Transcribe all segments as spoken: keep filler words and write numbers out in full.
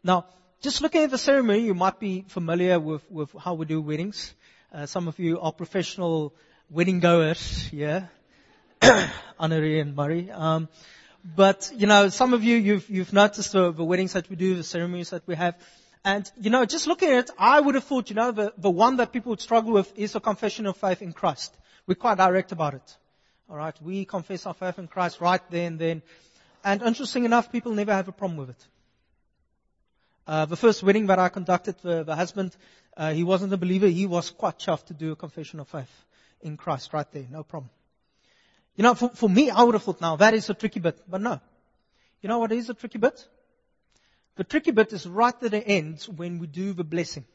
Now, just looking at the ceremony, you might be familiar with, with how we do weddings. Uh, some of you are professional wedding goers, yeah. Honorary and Murray. Um, but, you know, some of you, you've, you've noticed the, the weddings that we do, the ceremonies that we have. And, you know, just looking at it, I would have thought, you know, the, the one that people would struggle with is the confession of faith in Christ. We're quite direct about it. All right. We confess our faith in Christ right there and then. And interesting enough, people never have a problem with it. Uh, the first wedding that I conducted, the, the husband, uh, he wasn't a believer. He was quite chuffed to do a confession of faith in Christ right there. No problem. You know, for, for me, I would have thought, now that is a tricky bit. But no. You know what is a tricky bit? The tricky bit is right at the end when we do the blessing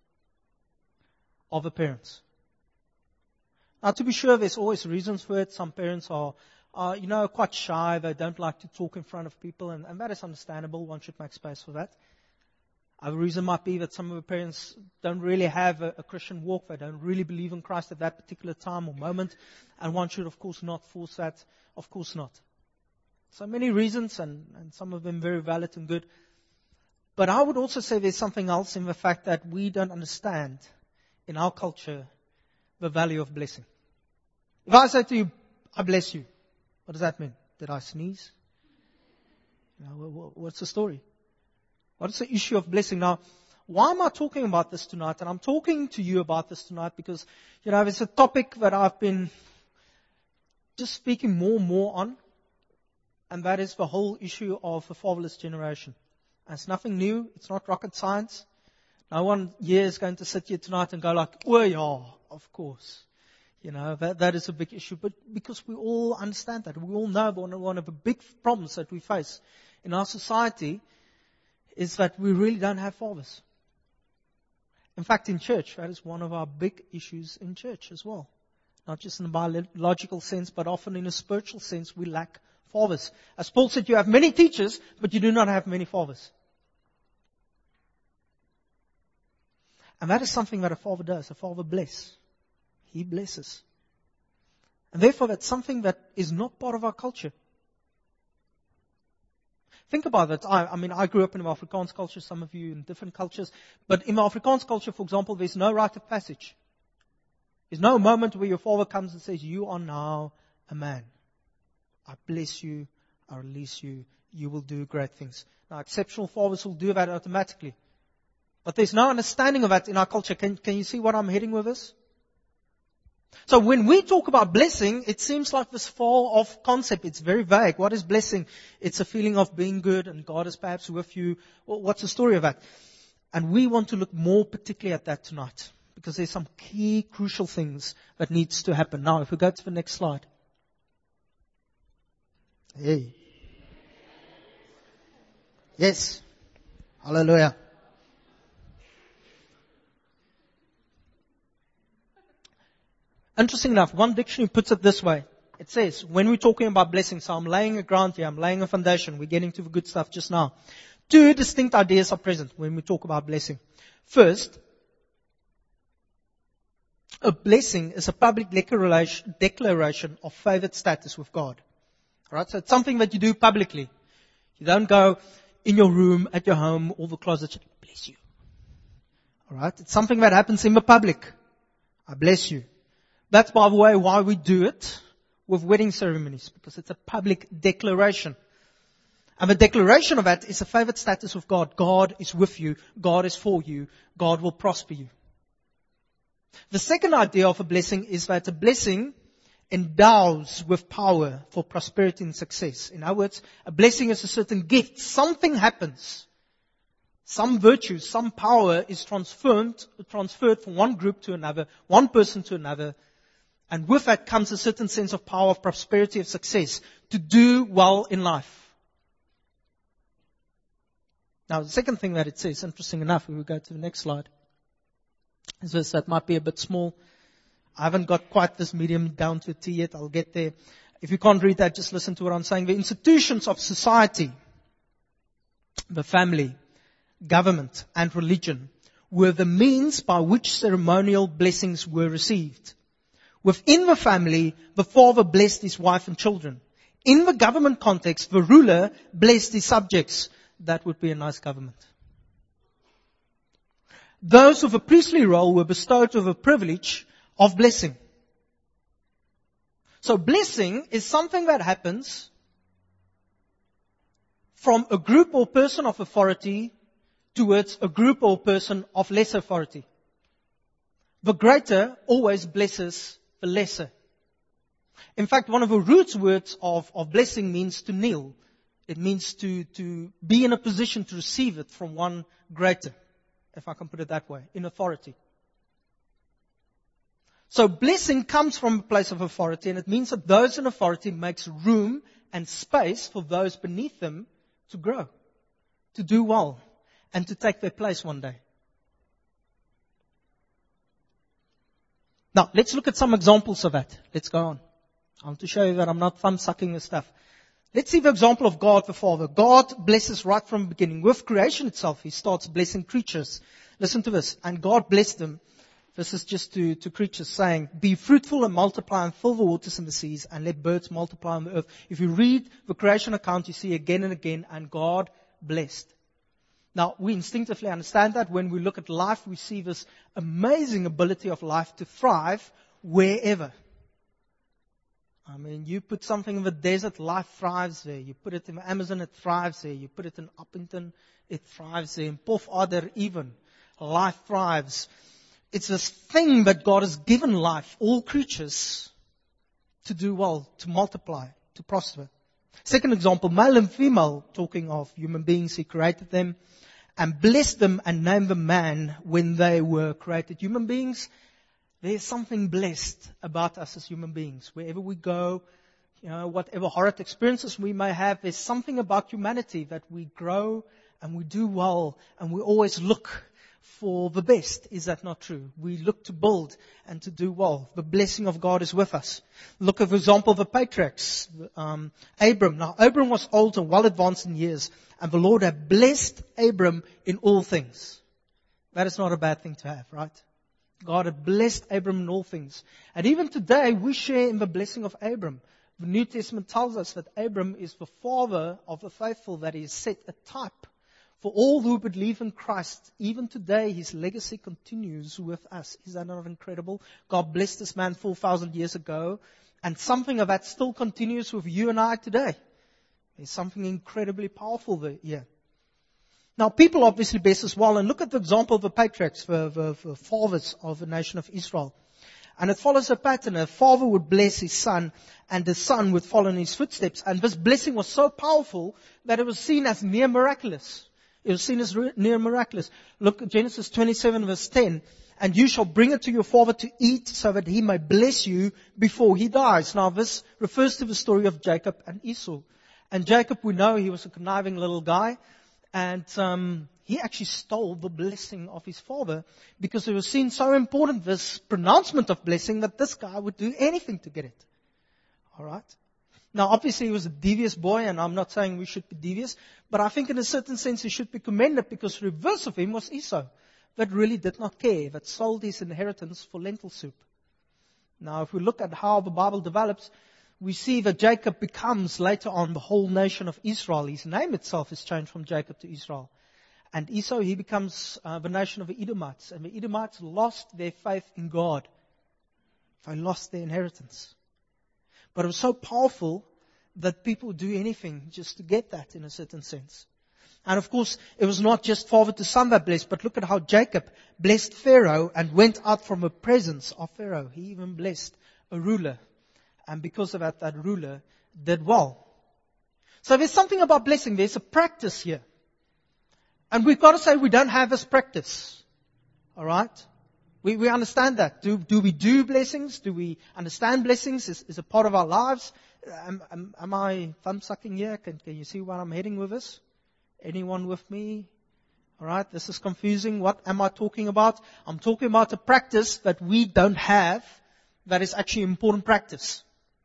of the parents. Now, to be sure, there's always reasons for it. Some parents are, are you know, quite shy. They don't like to talk in front of people, and, and that is understandable. One should make space for that. Other reason might be that some of the parents don't really have a, a Christian walk. They don't really believe in Christ at that particular time or moment, and one should, of course, not force that. Of course not. So many reasons, and, and some of them very valid and good. But I would also say there's something else in the fact that we don't understand in our culture the value of blessing. If I say to you, I bless you, what does that mean? Did I sneeze? You know, what's the story? What is the issue of blessing? Now, why am I talking about this tonight? And I'm talking to you about this tonight because, you know, it's a topic that I've been just speaking more and more on. And that is the whole issue of the fatherless generation. And it's nothing new. It's not rocket science. No one here is going to sit here tonight and go like, oh yeah, of course. You know, that, that is a big issue. But because we all understand that. We all know one, one of the big problems that we face in our society is that we really don't have fathers. In fact, in church, that is one of our big issues in church as well. Not just in a biological sense, but often in a spiritual sense, we lack fathers. As Paul said, you have many teachers, but you do not have many fathers. And that is something that a father does. A father blesses. He blesses. And therefore, that's something that is not part of our culture. Think about that. I, I mean, I grew up in the Afrikaans culture, some of you in different cultures. But in the Afrikaans culture, for example, there's no rite of passage. There's no moment where your father comes and says, you are now a man. I bless you. I release you. You will do great things. Now, exceptional fathers will do that automatically. But there's no understanding of that in our culture. Can, can you see what I'm heading with this? So when we talk about blessing, it seems like this far off concept. It's very vague. What is blessing? It's a feeling of being good and God is perhaps with you. Well, what's the story of that? And we want to look more particularly at that tonight. Because there's some key, crucial things that needs to happen. Now, if we go to the next slide. Hey. Yes. Hallelujah. Interesting enough, one dictionary puts it this way. It says, when we're talking about blessing, so I'm laying a ground here, I'm laying a foundation, we're getting to the good stuff just now. Two distinct ideas are present when we talk about blessing. First, a blessing is a public declaration, declaration of favored status with God. Alright, so it's something that you do publicly. You don't go in your room, at your home, all the closets, bless you. Alright, it's something that happens in the public. I bless you. That's, by the way, why we do it with wedding ceremonies, because it's a public declaration. And the declaration of that is a favored status of God. God is with you. God is for you. God will prosper you. The second idea of a blessing is that a blessing endows with power for prosperity and success. In other words, a blessing is a certain gift. Something happens. Some virtue, some power is transferred, transferred from one group to another, one person to another. And with that comes a certain sense of power, of prosperity, of success, to do well in life. Now, the second thing that it says, interesting enough, we will go to the next slide, is this, that might be a bit small. I haven't got quite this medium down to a T yet. I'll get there. If you can't read that, just listen to what I'm saying. The institutions of society, the family, government, and religion were the means by which ceremonial blessings were received. Within the family, the father blessed his wife and children. In the government context, the ruler blessed his subjects. That would be a nice government. those with a priestly role were bestowed with a privilege of blessing. So blessing is something that happens from a group or person of authority towards a group or person of less authority. The greater always blesses the lesser. In fact, one of the root words of, of blessing means to kneel. It means to, to be in a position to receive it from one greater, if I can put it that way, in authority. So blessing comes from a place of authority, and it means that those in authority makes room and space for those beneath them to grow, to do well, and to take their place one day. Now, let's look at some examples of that. Let's go on. I want to show you that I'm not thumb-sucking the stuff. Let's see the example of God the Father. God blesses right from the beginning. With creation itself, He starts blessing creatures. Listen to this. And God blessed them. This is just to, to creatures saying, be fruitful and multiply and fill the waters and the seas and let birds multiply on the earth. If you read the creation account, you see again and again, and God blessed. Now, we instinctively understand that. When we look at life, we see this amazing ability of life to thrive wherever. I mean, you put something in the desert, life thrives there. You put it in the Amazon, it thrives there. You put it in Uppington, it thrives there. In Pof Adder even, life thrives. It's this thing that God has given life, all creatures, to do well, to multiply, to prosper. Second example, male and female, talking of human beings, He created them and blessed them and named them man when they were created. Human beings, there's something blessed about us as human beings. Wherever we go, you know, whatever horrid experiences we may have, there's something about humanity that we grow and we do well and we always look for the best. Is that not true? We look to build and to do well. The blessing of God is with us. Look at the example of the patriarchs. Um, Abram. Now, Abram was old and well advanced in years, and the Lord had blessed Abram in all things. That is not a bad thing to have, right? God had blessed Abram in all things. And even today, we share in the blessing of Abram. The New Testament tells us that Abram is the father of the faithful, that He has set a type for all who believe in Christ. Even today, His legacy continues with us. Is that not incredible? God blessed this man four thousand years ago, and something of that still continues with you and I today. There's something incredibly powerful there. Yeah. Now, people obviously bless as well, and look at the example of the patriarchs, the, the, the fathers of the nation of Israel. And it follows a pattern. A father would bless his son, and the son would follow in his footsteps. And this blessing was so powerful that it was seen as near miraculous. It was seen as re- near miraculous. Look at Genesis twenty-seven verse ten. And you shall bring it to your father to eat, so that he may bless you before he dies. Now, this refers to the story of Jacob and Esau. And Jacob, we know he was a conniving little guy. And um, he actually stole the blessing of his father, because it was seen so important, this pronouncement of blessing, that this guy would do anything to get it. All right? Now, obviously, he was a devious boy, and I'm not saying we should be devious, but I think in a certain sense he should be commended, because the reverse of him was Esau, that really did not care, that sold his inheritance for lentil soup. Now, if we look at how the Bible develops, we see that Jacob becomes later on the whole nation of Israel. His name itself is changed from Jacob to Israel. And Esau, he becomes uh, the nation of the Edomites. And the Edomites lost their faith in God. They lost their inheritance. But it was so powerful that people would do anything just to get that, in a certain sense. And of course, it was not just father to son that blessed, but look at how Jacob blessed Pharaoh and went out from the presence of Pharaoh. He even blessed a ruler. And because of that, that ruler did well. So there's something about blessing. There's a practice here. And we've got to say we don't have this practice. All right? We, we understand that. Do, do we do blessings? Do we understand blessings? Is, is a part of our lives? Am, am, am I thumb-sucking here? Can, can you see where I'm heading with this? Anyone with me? All right? This is confusing. What am I talking about? I'm talking about a practice that we don't have that is actually important practice.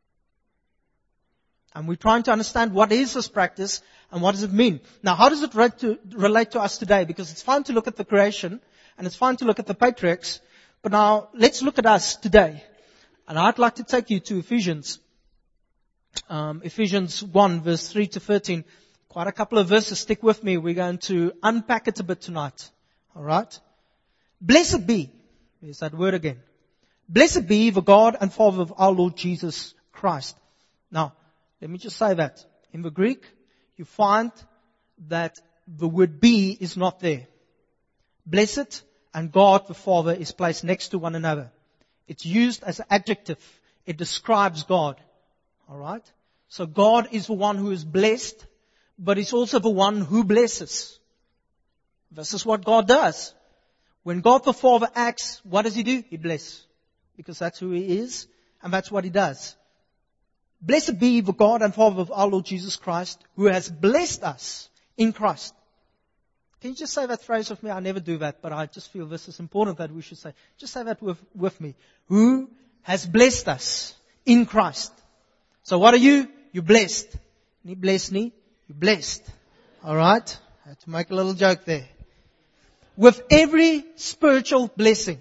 And we're trying to understand what is this practice and what does it mean. Now, how does it relate to, relate to us today? Because it's fine to look at the creation and it's fine to look at the patriarchs. But now, let's look at us today. And I'd like to take you to Ephesians. Um, Ephesians one, verse three to thirteen. Quite a couple of verses. Stick with me. We're going to unpack it a bit tonight. All right? Blessed be, there's that word again. Blessed be the God and Father of our Lord Jesus Christ. Now, let me just say that. In the Greek, you find that the word be is not there. Blessed and God the Father is placed next to one another. It's used as an adjective. It describes God. Alright? So God is the one who is blessed, but He's also the one who blesses. This is what God does. When God the Father acts, what does He do? He blesses. Because that's who He is, and that's what He does. Blessed be the God and Father of our Lord Jesus Christ, who has blessed us in Christ. Can you just say that phrase with me? I never do that, but I just feel this is important that we should say. Just say that with, with me. Who has blessed us in Christ. So what are you? You're blessed. Ni blessed ni, you're blessed. Alright? I had to make a little joke there. With every spiritual blessing.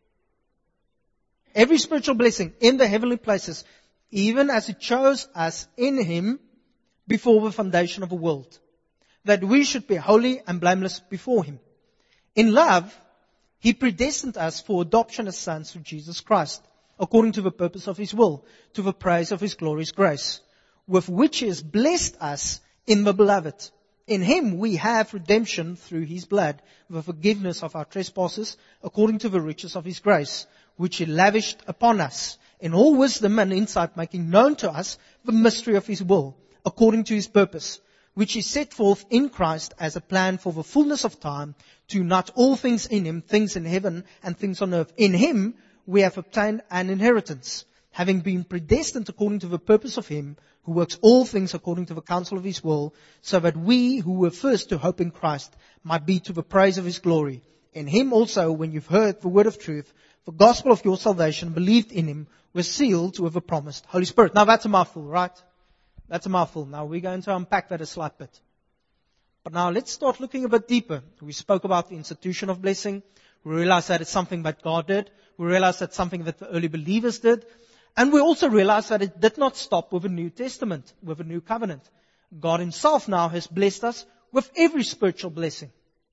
Every spiritual blessing in the heavenly places, even as He chose us in Him before the foundation of the world, that we should be holy and blameless before Him. In love, He predestined us for adoption as sons through Jesus Christ, according to the purpose of His will, to the praise of His glorious grace, with which He has blessed us in the Beloved. In Him we have redemption through His blood, the forgiveness of our trespasses, according to the riches of His grace, which He lavished upon us, in all wisdom and insight, making known to us the mystery of His will, according to His purpose, which He set forth in Christ as a plan for the fullness of time, to unite all things in Him, things in heaven and things on earth. In Him we have obtained an inheritance, having been predestined according to the purpose of Him, who works all things according to the counsel of His will, so that we who were first to hope in Christ might be to the praise of His glory. In Him also, when you've heard the word of truth, the gospel of your salvation, believed in Him, was sealed with the promised Holy Spirit. Now that's a mouthful, right? That's a mouthful. Now we're going to unpack that a slight bit. But now let's start looking a bit deeper. We spoke about the institution of blessing. We realized that it's something that God did. We realized that's something that the early believers did. And we also realized that it did not stop with the New Testament, with the New Covenant. God Himself now has blessed us with every spiritual blessing.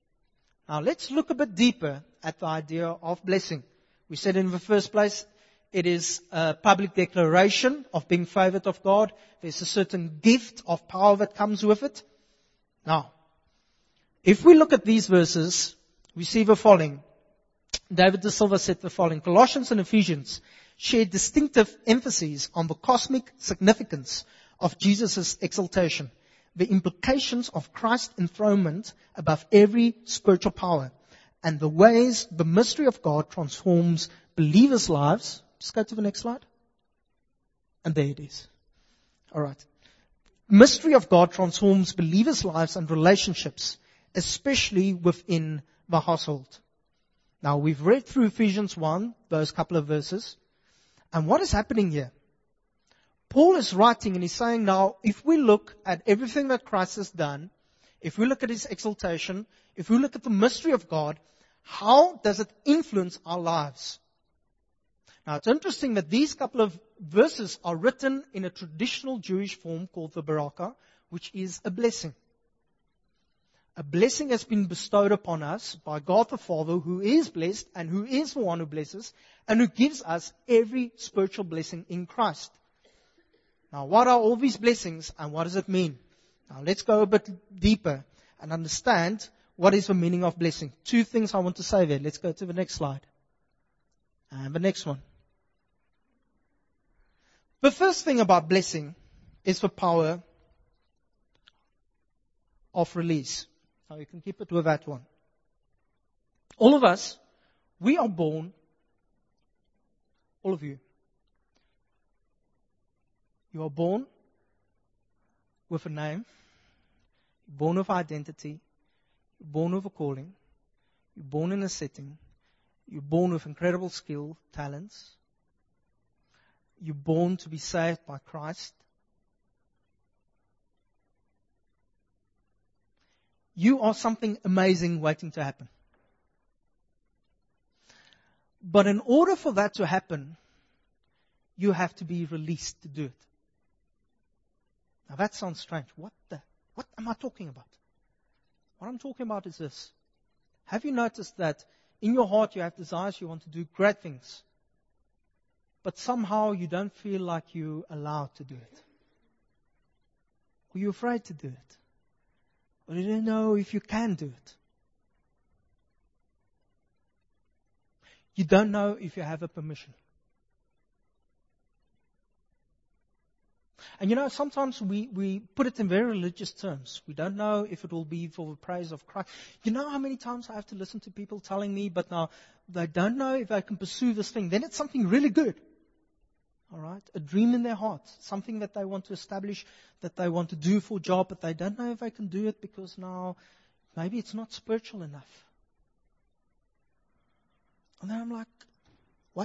Now let's look a bit deeper at the idea of blessing. We said in the first place, it is a public declaration of being favored of God. There's a certain gift of power that comes with it. Now, if we look at these verses, we see the following. David de Silva said the following. Colossians and Ephesians share distinctive emphases on the cosmic significance of Jesus' exaltation, the implications of Christ's enthronement above every spiritual power, and the ways the mystery of God transforms believers' lives. Just go to the next slide. And there it is. All right. Mystery of God transforms believers' lives and relationships, especially within the household. Now, we've read through Ephesians one, those couple of verses. And what is happening here? Paul is writing and he's saying now, if we look at everything that Christ has done, if we look at His exaltation, if we look at the mystery of God, how does it influence our lives? Now, it's interesting that these couple of verses are written in a traditional Jewish form called the Barakah, which is a blessing. A blessing has been bestowed upon us by God the Father, who is blessed and who is the one who blesses and who gives us every spiritual blessing in Christ. Now, what are all these blessings and what does it mean? Now, let's go a bit deeper and understand what is the meaning of blessing. Two things I want to say there. Let's go to the next slide. And the next one. The first thing about blessing is the power of release. Now you can keep it with that one. All of us, we are born, all of you, you are born with a name, you're born with identity, you're born with a calling, you're born in a setting, you're born with incredible skill, talents, you're born to be saved by Christ. You are something amazing waiting to happen. But in order for that to happen, you have to be released to do it. Now that sounds strange. What the, what am I talking about? What I'm talking about is this. Have you noticed that in your heart you have desires, you want to do great things. But somehow you don't feel like you're allowed to do it. Or you're afraid to do it. Or you don't know if you can do it. You don't know if you have a permission. And you know, sometimes we, we put it in very religious terms. We don't know if it will be for the praise of Christ. You know how many times I have to listen to people telling me, but now they don't know if I can pursue this thing. Then it's something really good. All right? A dream in their heart. Something that they want to establish, that they want to do for a job, but they don't know if they can do it because now maybe it's not spiritual enough. And then I'm like, what?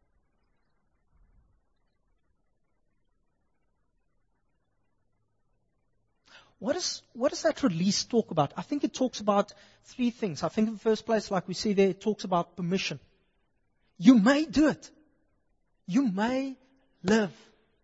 What, is, what does that release talk about? I think it talks about three things. I think in the first place, like we see there, it talks about permission. You may do it. You may live.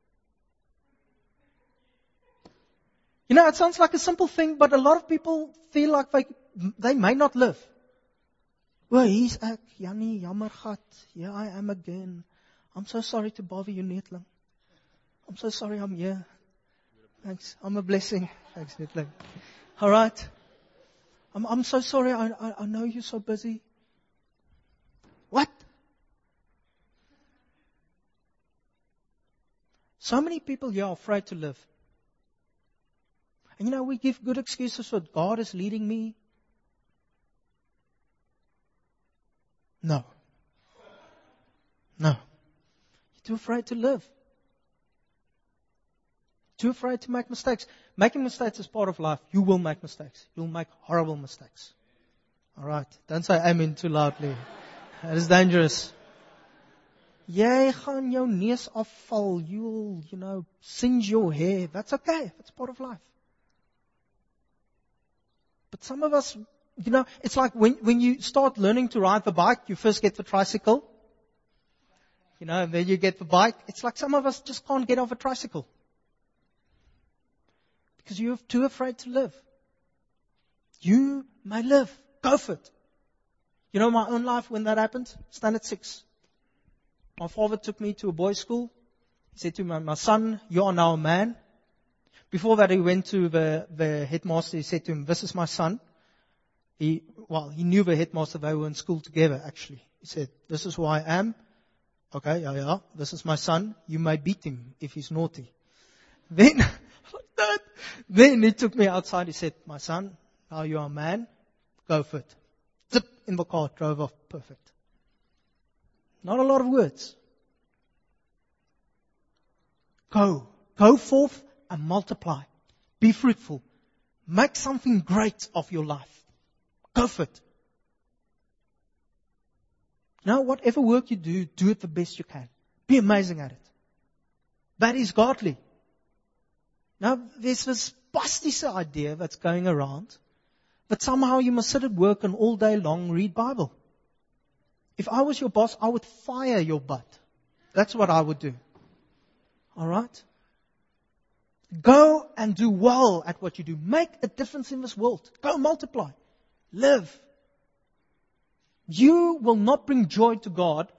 You know, it sounds like a simple thing, but a lot of people feel like they, they may not live. Well, hier's ek, Jannie, jammer gat. Here I am again. I'm so sorry to bother you, Netling. I'm so sorry I'm here. Thanks. I'm a blessing. Thanks, Netling. All right. I'm, I'm so sorry. I, I, I know you're so busy. What? So many people here are afraid to live. And you know, we give good excuses for God is leading me. No. No. You're too afraid to live. Too afraid to make mistakes. Making mistakes is part of life. You will make mistakes. You'll make horrible mistakes. Alright. Don't say amen too loudly. That is dangerous. Jy gaan jou neus afval. You'll, you know, singe your hair. That's okay. That's part of life. But some of us, you know, it's like when, when you start learning to ride the bike, you first get the tricycle. You know, and then you get the bike. It's like some of us just can't get off a tricycle. Because you're too afraid to live. You may live. Go for it. You know, my own life, when that happened, standard six. My father took me to a boys' school. He said to me, my son, you are now a man. Before that, he went to the, the headmaster. He said to him, this is my son. He, well, he knew the headmaster. They were in school together, actually. He said, this is who I am. Okay, yeah, yeah. This is my son. You may beat him if he's naughty. Then, like that. Then he took me outside. He said, my son, now you are a man. Go for it. Zip in the car, drove off. Perfect. Not a lot of words. Go. Go forth and multiply. Be fruitful. Make something great of your life. Go for it. Now, whatever work you do, do it the best you can. Be amazing at it. That is godly. Now, there's this pastiese idea that's going around that somehow you must sit at work and all day long read Bible. If I was your boss, I would fire your butt. That's what I would do. All right? Go and do well at what you do. Make a difference in this world. Go multiply. Live. You will not bring joy to God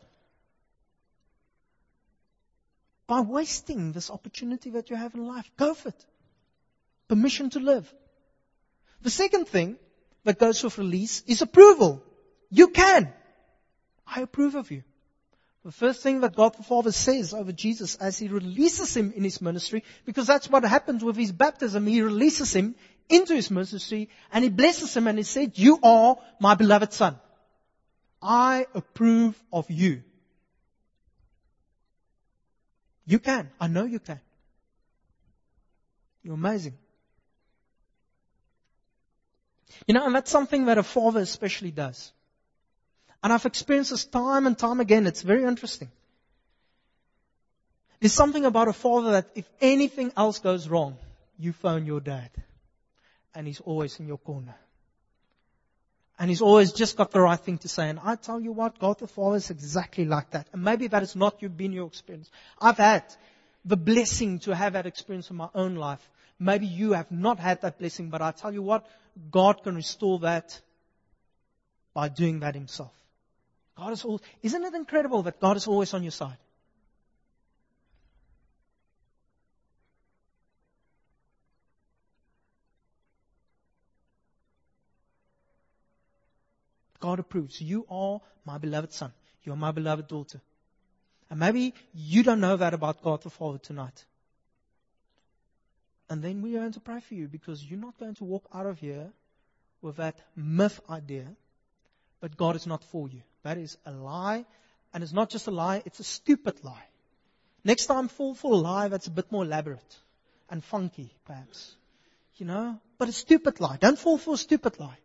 by wasting this opportunity that you have in life. Go for it. Permission to live. The second thing that goes with release is approval. You can. I approve of you. The first thing that God the Father says over Jesus as He releases Him in His ministry, because that's what happens with His baptism. He releases Him into His ministry and He blesses Him and He said, you are my beloved Son. I approve of you. You can. I know you can. You're amazing. You know, and that's something that a father especially does. And I've experienced this time and time again. It's very interesting. There's something about a father that if anything else goes wrong, you phone your dad. And he's always in your corner. And he's always just got the right thing to say. And I tell you what, God the Father is exactly like that. And maybe that is not you've been your experience. I've had the blessing to have that experience in my own life. Maybe you have not had that blessing, but I tell you what, God can restore that by doing that Himself. God is all, isn't it incredible that God is always on your side? God approves. You are my beloved son. You are my beloved daughter. And maybe you don't know that about God the Father tonight. And then we are going to pray for you, because you're not going to walk out of here with that myth idea, but God is not for you. That is a lie. And it's not just a lie, it's a stupid lie. Next time, fall for a lie that's a bit more elaborate and funky, perhaps. You know, but a stupid lie. Don't fall for a stupid lie.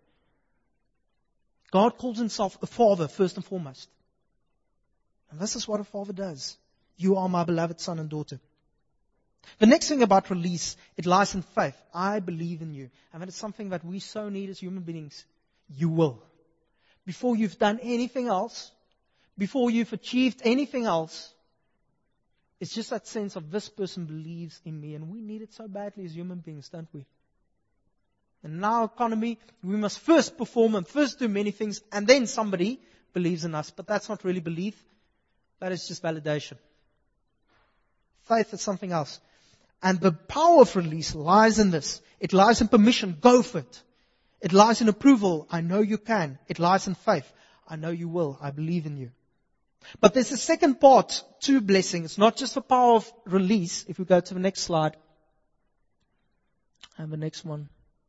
God calls himself a father, first and foremost. And this is what a father does. You are my beloved son and daughter. The next thing about release, it lies in faith. I believe in you. And that is something that we so need as human beings. You will. Before you've done anything else, before you've achieved anything else, it's just that sense of this person believes in me. And we need it so badly as human beings, don't we? And in our economy, we must first perform and first do many things, and then somebody believes in us. But that's not really belief. That is just validation. Faith is something else. And the power of release lies in this. It lies in permission. Go for it. It lies in approval. I know you can. It lies in faith. I know you will. I believe in you. But there's a second part to blessing. It's not just the power of release. If we go to the next slide. And the next one.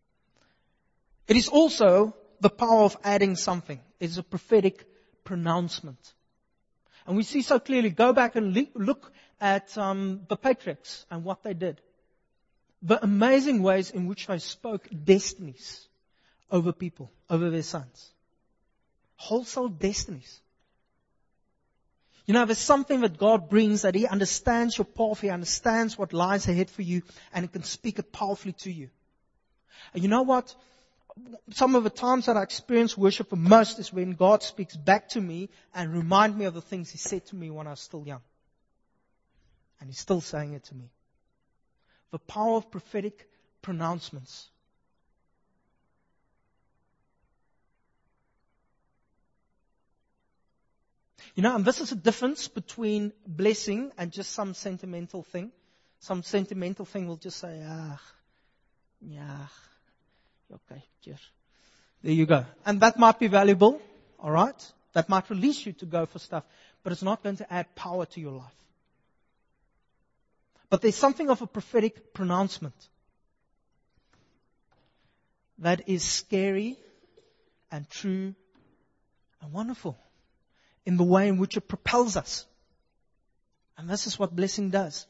It is also the power of adding something. It is a prophetic pronouncement. And we see so clearly, go back and look at um, the patriarchs and what they did. The amazing ways in which they spoke destinies over people, over their sons. Wholesale destinies. You know, there's something that God brings, that He understands your path, He understands what lies ahead for you, and He can speak it powerfully to you. And you know what? Some of the times that I experience worship the most is when God speaks back to me and reminds me of the things He said to me when I was still young. And He's still saying it to me. The power of prophetic pronouncements. You know, and this is a difference between blessing and just some sentimental thing. Some sentimental thing will just say, ah, yeah. Okay, cheers. There you go. And that might be valuable, all right? That might release you to go for stuff, but it's not going to add power to your life. But there's something of a prophetic pronouncement that is scary and true and wonderful in the way in which it propels us. And this is what blessing does.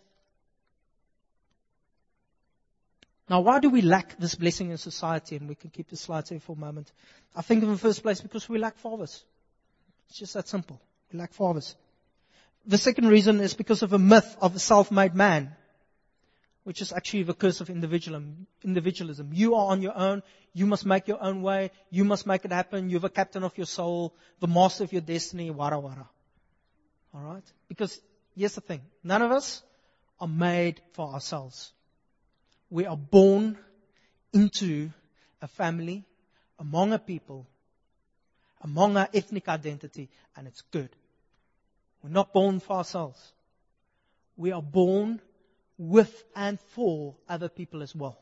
Now, why do we lack this blessing in society? And we can keep the slides here for a moment. I think in the first place, because we lack fathers. It's just that simple. We lack fathers. The second reason is because of a myth of a self-made man, which is actually the curse of individualism. You are on your own. You must make your own way. You must make it happen. You're the captain of your soul, the master of your destiny, wara wara. All right? Because here's the thing. None of us are made for ourselves. We are born into a family, among a people, among our ethnic identity, and it's good. We're not born for ourselves. We are born with and for other people as well.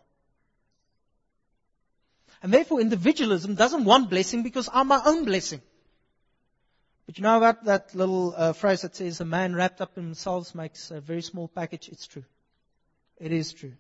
And therefore individualism doesn't want blessing because I'm my own blessing. But you know what? That little uh, phrase that says a man wrapped up in himself makes a very small package. It's true. It is true.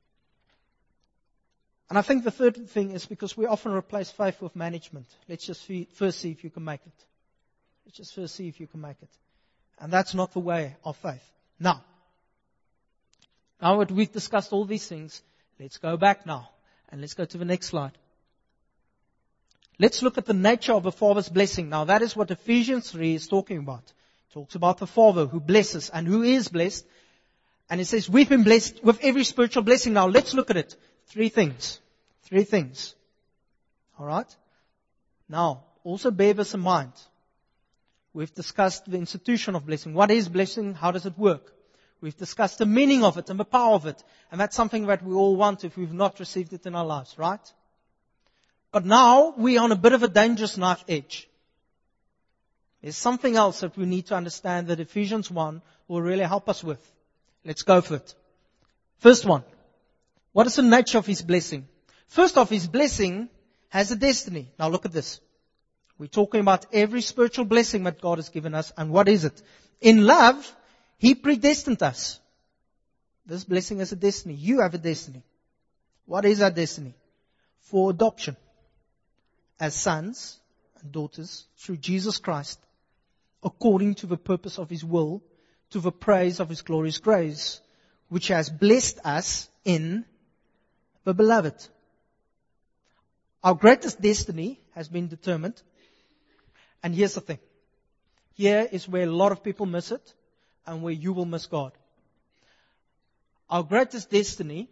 And I think the third thing is because we often replace faith with management. Let's just see, first see if you can make it. Let's just first see if you can make it. And that's not the way of faith. Now, now that we've discussed all these things, let's go back now. And let's go to the next slide. Let's look at the nature of a father's blessing. Now that is what Ephesians three is talking about. It talks about the father who blesses and who is blessed. And it says we've been blessed with every spiritual blessing. Now let's look at it. Three things. Three things. Alright? Now, also bear this in mind. We've discussed the institution of blessing. What is blessing? How does it work? We've discussed the meaning of it and the power of it. And that's something that we all want if we've not received it in our lives, right? But now we're on a bit of a dangerous knife edge. There's something else that we need to understand that Ephesians one will really help us with. Let's go for it. First one. What is the nature of His blessing? First off, His blessing has a destiny. Now look at this. We're talking about every spiritual blessing that God has given us. And what is it? In love, He predestined us. This blessing has a destiny. You have a destiny. What is our destiny? For adoption. As sons and daughters through Jesus Christ. According to the purpose of His will. To the praise of His glorious grace. Which has blessed us in the beloved. Our greatest destiny has been determined. And here's the thing. Here is where a lot of people miss it. And where you will miss God. Our greatest destiny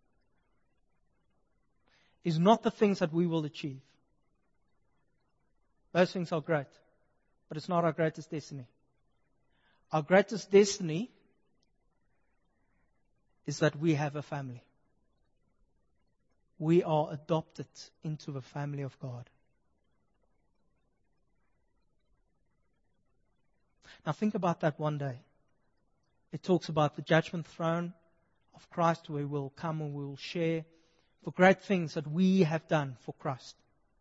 is not the things that we will achieve. Those things are great. But it's not our greatest destiny. Our greatest destiny is that we have a family. We are adopted into the family of God. Now think about that one day. It talks about the judgment throne of Christ where we'll come and we'll share the great things that we have done for Christ.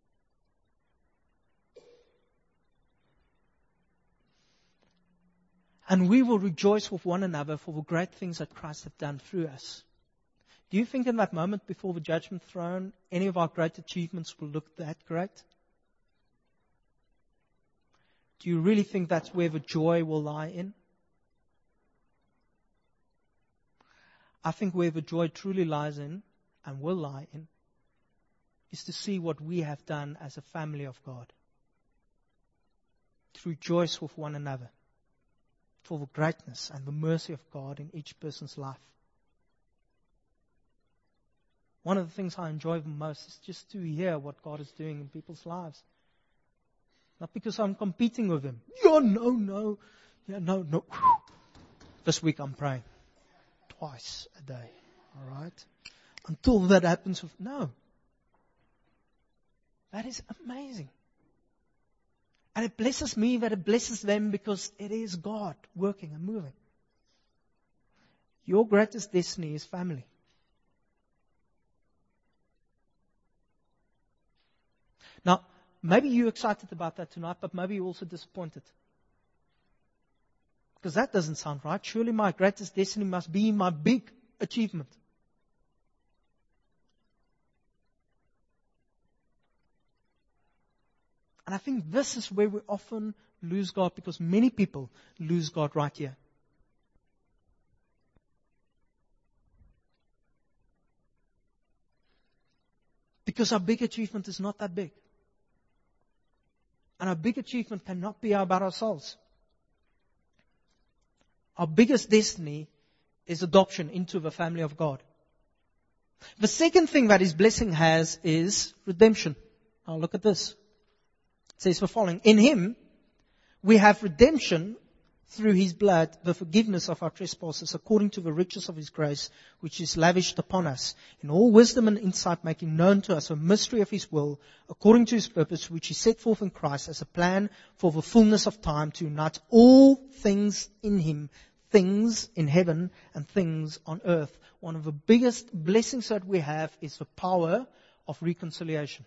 And we will rejoice with one another for the great things that Christ has done through us. Do you think in that moment before the judgment throne, any of our great achievements will look that great? Do you really think that's where the joy will lie in? I think where the joy truly lies in, and will lie in, is to see what we have done as a family of God. To rejoice with one another for the greatness and the mercy of God in each person's life. One of the things I enjoy the most is just to hear what God is doing in people's lives. Not because I'm competing with Him. Yeah, no, no. Yeah, no, no. This week I'm praying. Twice a day. All right? Until that happens. With, no. That is amazing. And it blesses me that it blesses them because it is God working and moving. Your greatest destiny is family. Now, maybe you're excited about that tonight, but maybe you're also disappointed. Because that doesn't sound right. Surely my greatest destiny must be my big achievement. And I think this is where we often lose God, because many people lose God right here. Because our big achievement is not that big. And our big achievement cannot be about ourselves. Our biggest destiny is adoption into the family of God. The second thing that His blessing has is redemption. Now look at this. It says the following. In Him, we have redemption through His blood, the forgiveness of our trespasses, according to the riches of His grace, which is lavished upon us, in all wisdom and insight, making known to us the mystery of His will, according to His purpose, which He set forth in Christ as a plan for the fullness of time, to unite all things in Him, things in heaven and things on earth. One of the biggest blessings that we have is the power of reconciliation.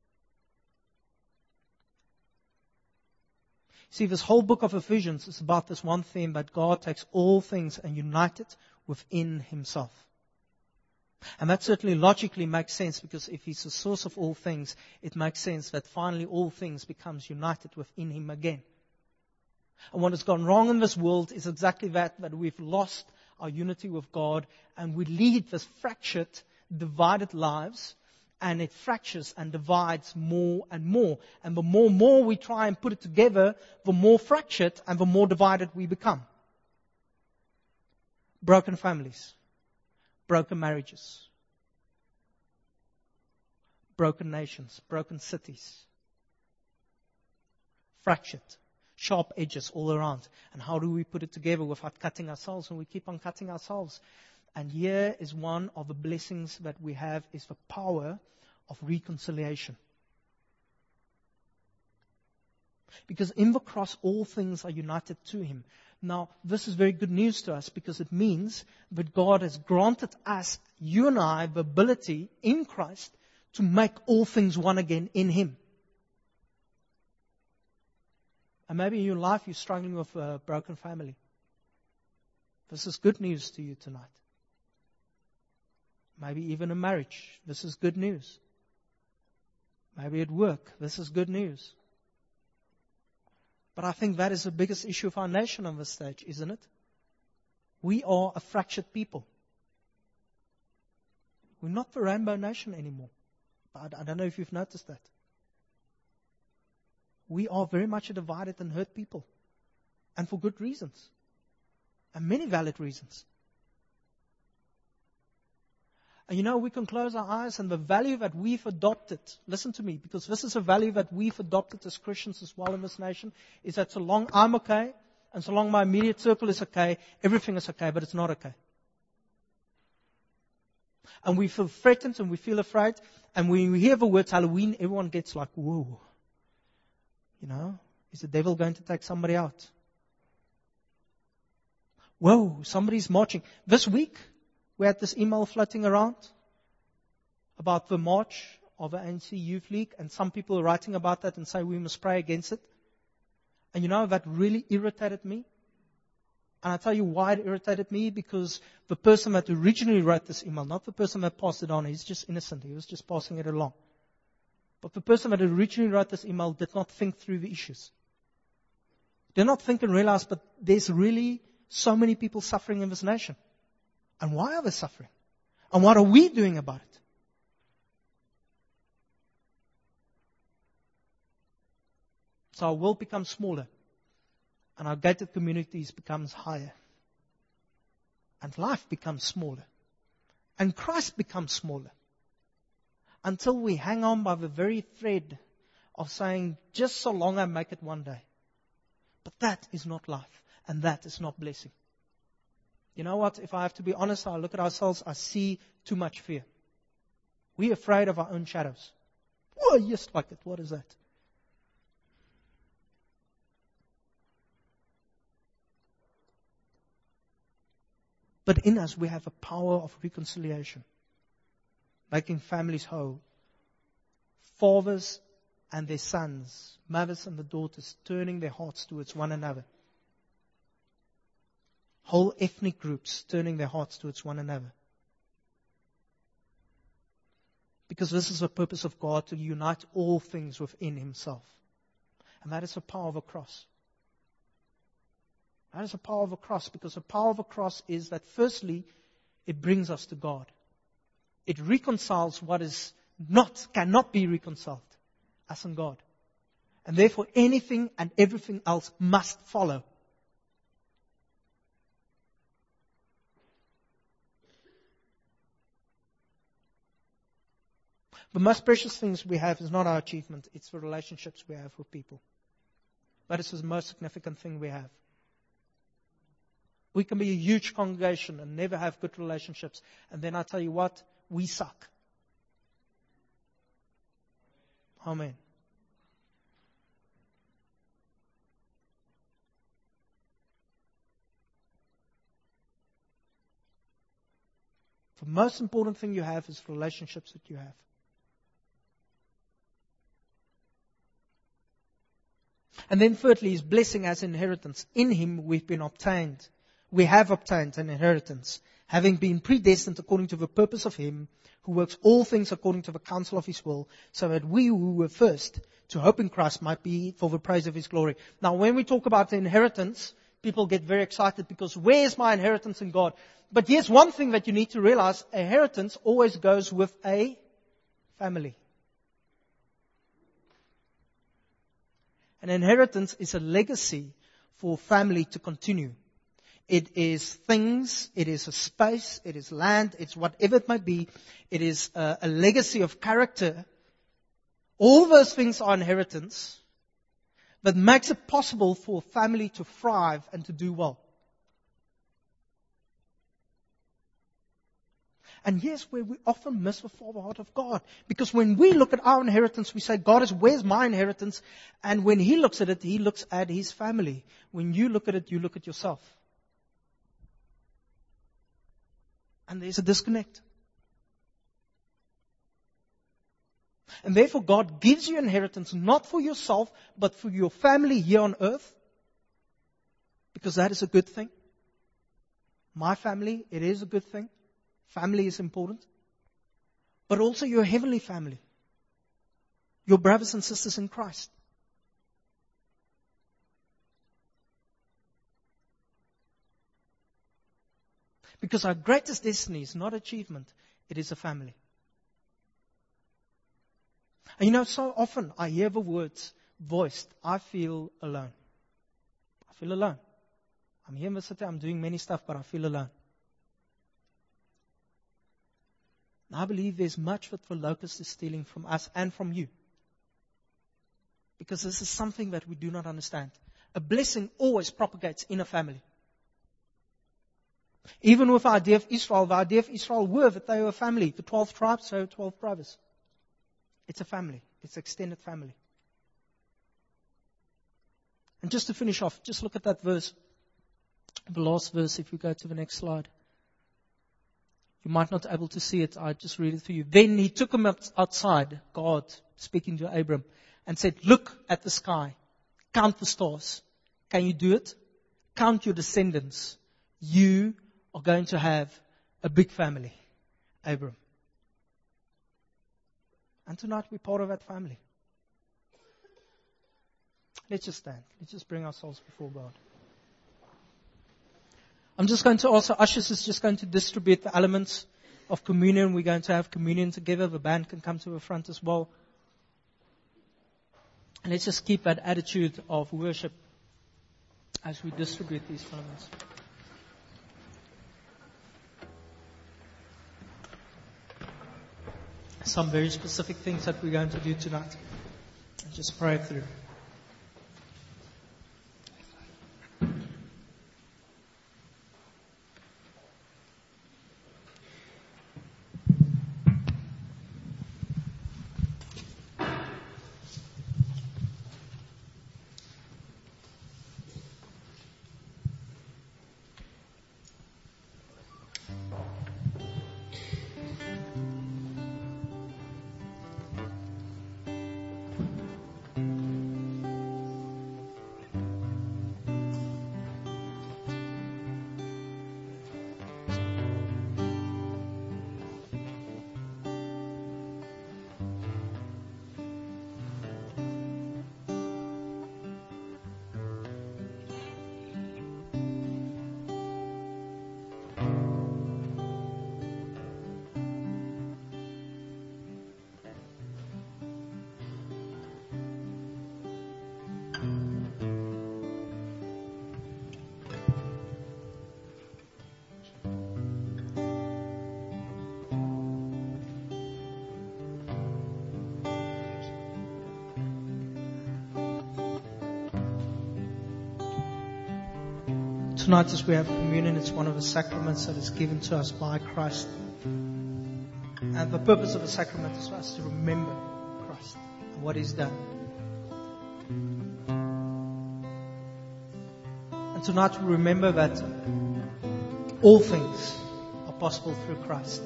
See, this whole book of Ephesians is about this one theme, that God takes all things and unites it within Himself. And that certainly logically makes sense, because if He's the source of all things, it makes sense that finally all things becomes united within Him again. And what has gone wrong in this world is exactly that, that we've lost our unity with God, and we lead this fractured, divided lives. And it fractures and divides more and more. And the more and more we try and put it together, the more fractured and the more divided we become. Broken families. Broken marriages. Broken nations. Broken cities. Fractured. Sharp edges all around. And how do we put it together without cutting ourselves? And we keep on cutting ourselves. And here is one of the blessings that we have, is the power of reconciliation. Because in the cross, all things are united to Him. Now, this is very good news to us because it means that God has granted us, you and I, the ability in Christ to make all things one again in Him. And maybe in your life you're struggling with a broken family. This is good news to you tonight. Maybe even in marriage, this is good news. Maybe at work, this is good news. But I think that is the biggest issue of our nation on this stage, isn't it? We are a fractured people. We're not the rainbow nation anymore. But I don't know if you've noticed that. We are very much a divided and hurt people. And for good reasons. And many valid reasons. And you know, we can close our eyes and the value that we've adopted, listen to me, because this is a value that we've adopted as Christians as well in this nation, is that so long I'm okay, and so long my immediate circle is okay, everything is okay, but it's not okay. And we feel threatened and we feel afraid, and when we hear the word Halloween, everyone gets like, whoa. You know, is the devil going to take somebody out? Whoa, somebody's marching. This week, we had this email floating around about the march of the A N C Youth League, and some people are writing about that and say we must pray against it. And you know, that really irritated me. And I tell you why it irritated me, because the person that originally wrote this email, not the person that passed it on, he's just innocent, he was just passing it along. But the person that originally wrote this email did not think through the issues. Did not think and realize, but there's really so many people suffering in this nation. And why are they suffering? And what are we doing about it? So our world becomes smaller. And our gated communities becomes higher. And life becomes smaller. And Christ becomes smaller. Until we hang on by the very thread of saying, just so long I make it one day. But that is not life. And that is not blessing. You know what? If I have to be honest, I look at ourselves, I see too much fear. We're afraid of our own shadows. Oh, yes, like it. What is that? But in us, we have a power of reconciliation. Making families whole. Fathers and their sons. Mothers and the daughters turning their hearts towards one another. Whole ethnic groups turning their hearts towards one another. Because this is the purpose of God, to unite all things within Himself. And that is the power of a cross. That is the power of a cross, because the power of a cross is that firstly, it brings us to God. It reconciles what is not, cannot be reconciled, us and God. And therefore anything and everything else must follow. The most precious things we have is not our achievement, it's the relationships we have with people. That is the most significant thing we have. We can be a huge congregation and never have good relationships. And then I tell you what, we suck. Amen. The most important thing you have is relationships that you have. And then thirdly is blessing as inheritance. In Him we've been obtained. We have obtained an inheritance, having been predestined according to the purpose of Him who works all things according to the counsel of His will, so that we who were first to hope in Christ might be for the praise of His glory. Now when we talk about the inheritance, people get very excited because where's my inheritance in God? But here's one thing that you need to realize, inheritance always goes with a family. An inheritance is a legacy for family to continue. It is things, it is a space, it is land, it's whatever it might be. It is a, a legacy of character. All those things are inheritance that makes it possible for a family to thrive and to do well. And yes, where we often miss the Father heart of God. Because when we look at our inheritance, we say, God is, where's my inheritance? And when He looks at it, He looks at His family. When you look at it, you look at yourself. And there's a disconnect. And therefore, God gives you inheritance not for yourself, but for your family here on earth. Because that is a good thing. My family, it is a good thing. Family is important. But also your heavenly family. Your brothers and sisters in Christ. Because our greatest destiny is not achievement, it is a family. And you know, so often I hear the words voiced, I feel alone. I feel alone. I'm here in the city, I'm doing many stuff, but I feel alone. And I believe there's much that the locust is stealing from us and from you. Because this is something that we do not understand. A blessing always propagates in a family. Even with the idea of Israel, the idea of Israel were that they were a family. The twelve tribes, so twelve brothers. It's a family. It's an extended family. And just to finish off, just look at that verse. The last verse, if we go to the next slide. You might not be able to see it. I just read it for you. Then He took him outside, God speaking to Abram, and said, look at the sky. Count the stars. Can you do it? Count your descendants. You are going to have a big family, Abram. And tonight we're part of that family. Let's just stand. Let's just bring ourselves before God. I'm just going to also, ushers is just going to distribute the elements of communion. We're going to have communion together. The band can come to the front as well. And let's just keep that attitude of worship as we distribute these elements. Some very specific things that we're going to do tonight. And just pray through. Tonight as we have communion, it's one of the sacraments that is given to us by Christ. And the purpose of the sacrament is for us to remember Christ and what He's done. And tonight we remember that all things are possible through Christ.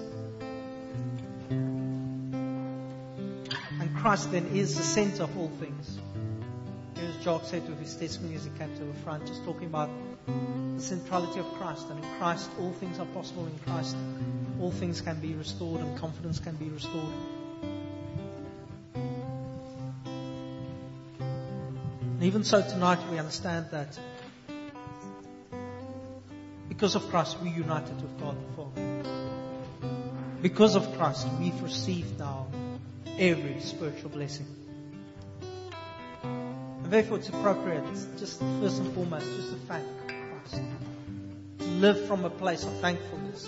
And Christ then is the center of all things. As Jock said with his testimony as he came to the front, just talking about the centrality of Christ. And in Christ, all things are possible. In Christ, all things can be restored and confidence can be restored. And even so, tonight we understand that because of Christ, we're united with God the Father. Because of Christ, we've received now every spiritual blessing. Therefore, it's appropriate, just first and foremost, just to thank Christ. To live from a place of thankfulness.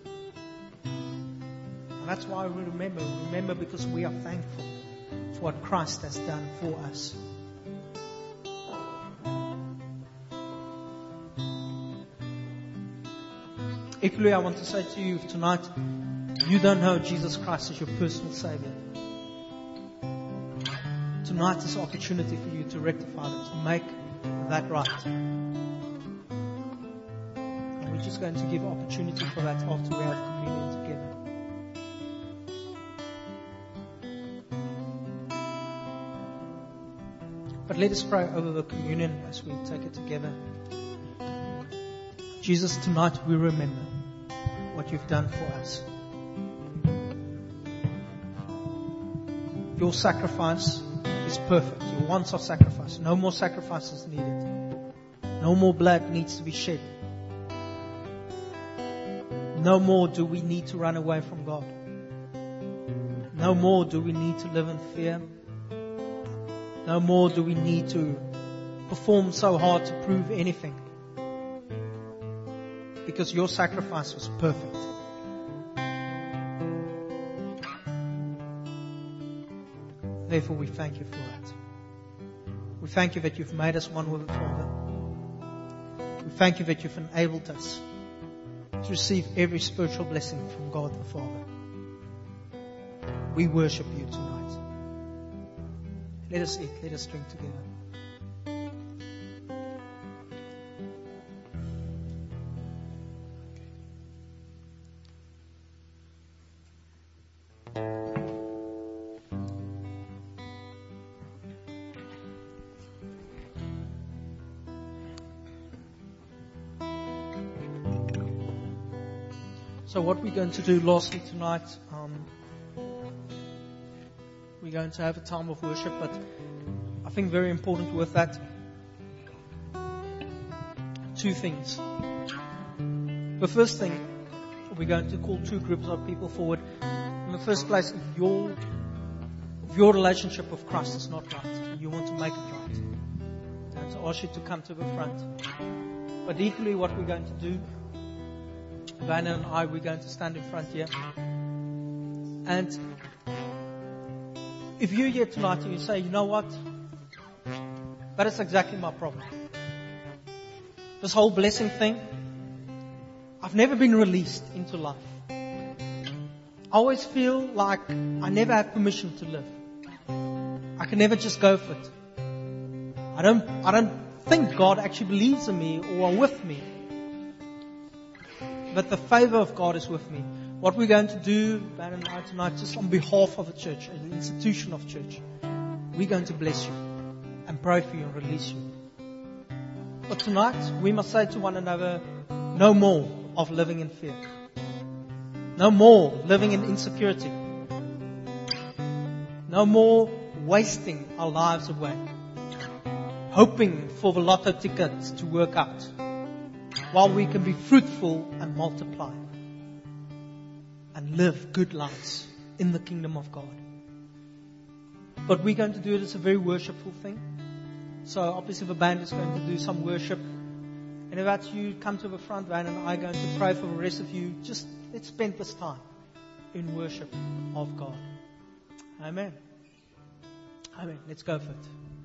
And that's why we remember. We remember because we are thankful for what Christ has done for us. Equally, I want to say to you tonight, you don't know Jesus Christ as your personal Savior, tonight is an opportunity for you to rectify that, to make that right. And we're just going to give opportunity for that after we have communion together. But let us pray over the communion as we take it together. Jesus, tonight we remember what you've done for us. Your sacrifice is perfect. Your once off sacrifice. No more sacrifices needed. No more blood needs to be shed. No more do we need to run away from God. No more do we need to live in fear. No more do we need to perform so hard to prove anything. Because your sacrifice was perfect. Therefore, we thank you for it. We thank you that you've made us one with the Father. We thank you that you've enabled us to receive every spiritual blessing from God the Father. We worship you tonight. Let us eat, let us drink together. So what we're going to do lastly tonight, um, we're going to have a time of worship, but I think very important with that, two things. The first thing, we're going to call two groups of people forward. In the first place, if your, if your relationship with Christ is not right, you want to make it right, I'm going to ask you to come to the front. But equally what we're going to do, Vanna and I, we're going to stand in front here. And if you're here tonight and you say, you know what? That is exactly my problem. This whole blessing thing, I've never been released into life. I always feel like I never have permission to live. I can never just go for it. I don't, I don't think God actually believes in me or with me. But the favor of God is with me. What we're going to do, Van and I tonight, just on behalf of the church, an institution of church, we're going to bless you and pray for you and release you. But tonight, we must say to one another, no more of living in fear. No more living in insecurity. No more wasting our lives away, hoping for the lotto tickets to work out, while we can be fruitful and multiply and live good lives in the kingdom of God. But we're going to do it as a very worshipful thing. So obviously the band is going to do some worship. And if that's you, come to the front, Van and I are going to pray for the rest of you. Just let's spend this time in worship of God. Amen. Amen. Let's go for it.